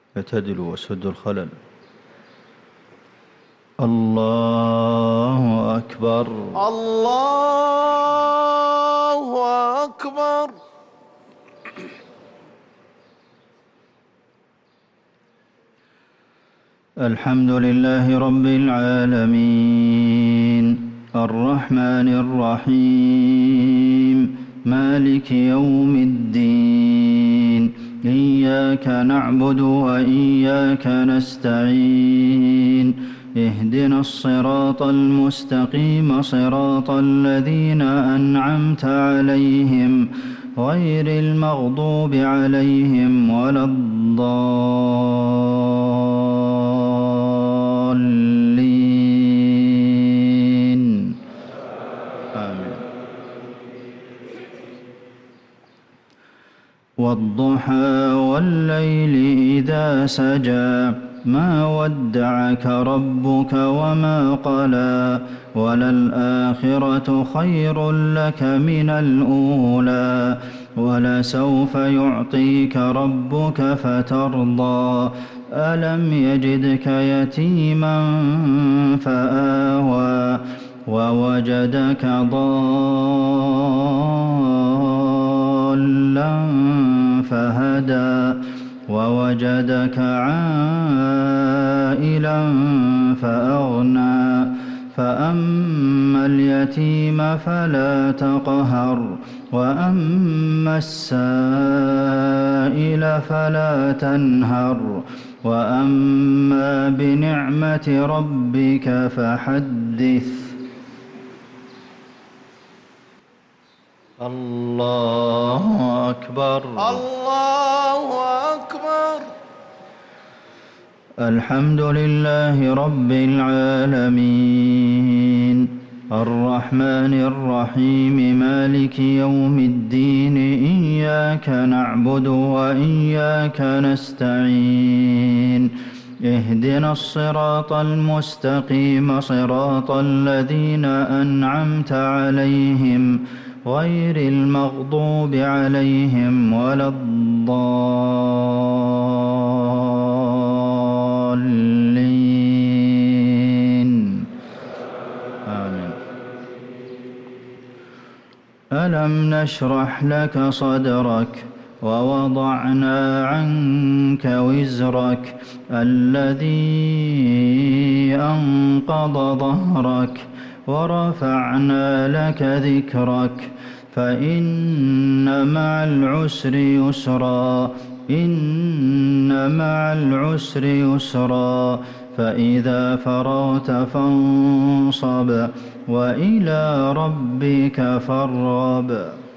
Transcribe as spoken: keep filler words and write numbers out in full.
اعتدلوا وسدوا الخلل. الله أكبر. الله أكبر. الحمد لله رب العالمين الرحمن الرحيم مالك يوم الدين إياك نعبد وإياك نستعين اهدنا الصراط المستقيم صراط الذين أنعمت عليهم غير المغضوب عليهم ولا الضالين آمين. والضحى والليل إذا سجى ما ودعك ربك وما قلى وللآخرة خير لك من الأولى ولسوف يعطيك ربك فترضى ألم يجدك يتيما فآوى ووجدك ضالا فهدى ووجدك عائلا فأغنى فأما اليتيم فلا تقهر وأما السائل فلا تنهر وأما بنعمة ربك فحدث. الله أكبر. الله أكبر. الحمد لله رب العالمين الرحمن الرحيم مالك يوم الدين إياك نعبد وإياك نستعين اهدنا الصراط المستقيم صراط الذين أنعمت عليهم غير المغضوب عليهم ولا الضالين آمين. ألم نشرح لك صدرك ووضعنا عنك وزرك الذي أنقض ظهرك ورفعنا لك ذكرك فإن مع العسر يسرا إن مع العسر يسرا فإذا فرغت فانصب وإلى ربك فارغب.